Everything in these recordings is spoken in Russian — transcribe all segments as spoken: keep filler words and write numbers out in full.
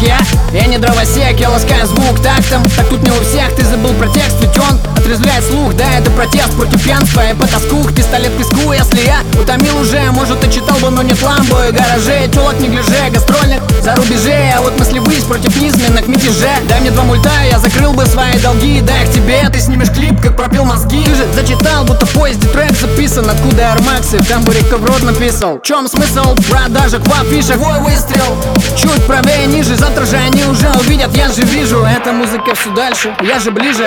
я. Я не дровосек, я ласкаю звук тактом. Так тут не у всех, ты забыл про текст, ведь он отрезвляет слух. Да, это протест против пьянства и потаскух. Пистолет к виску, если я утомил уже, может, и читал бы, но нет ламбо и гаражей, тёлок не гляже, гастрольных за рубежей. А вот мысли высь против низменных мятежей. Дай мне два мульта, я закрыл бы свои долги. Дай их тебе, ты снимешь клип, как пропил мозги. Ты же зачитал, будто в поезде трек записан. Откуда Air Max, в тамбуре кто в рот написал. В чем смысл продажек в афишах? Твой выстрел чуть правее, ниже. Завтра же они уже увидят, я же вижу. Эта музыка все дальше, я же ближе.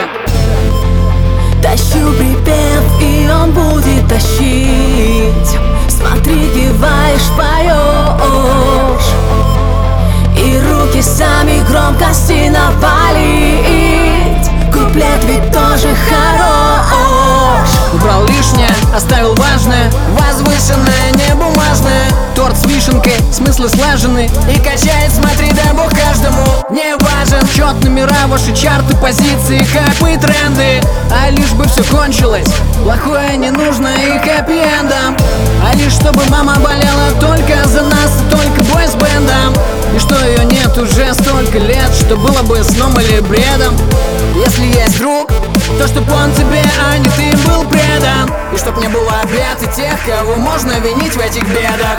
Тащу припев, и он будет тащить. Смотри, киваешь, поешь, и руки сами громкости напалить. Куплет ведь тоже хорош. Убрал лишнее, оставил важное, возвышенное, не бумажное. Торт с вишенкой, смыслы слажены. И качает, смотри, дай бог каждому. Не важен счет, номера, ваши чарты, позиции, хайпы и тренды. А лишь бы все кончилось, плохое не нужно и хэппи-эндом. А лишь чтобы мама болела только за нас, и только бой с бэндом. И что ее нет уже столько лет, что было бы сном или бредом. Если есть друг, то чтоб он тебе, а не ты был предан. И чтоб не было обид и тех, кого можно винить в этих бедах.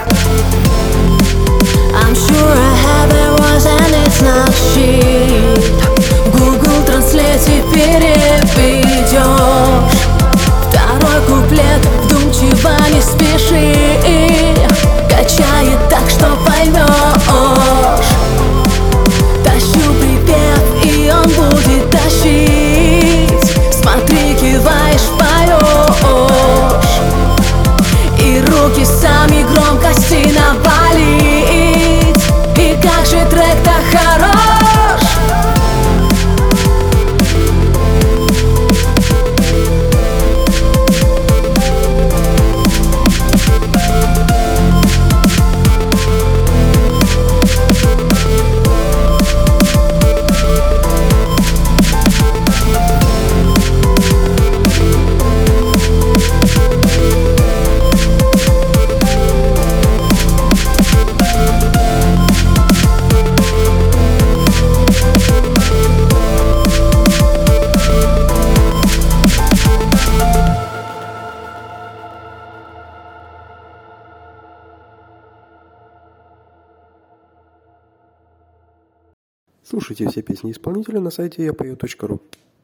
I'm sure I have it was and it's not shit. Google Translate переведешь. Второй куплет вдумчиво не спеши. Качает так, что поймешь. Тащу припев, и он будет тащить. Смотри, киваешь, поешь, и руки сами громкости напалить. И как же трек-то хорош. Слушайте все песни исполнителя на сайте я пою точка ру.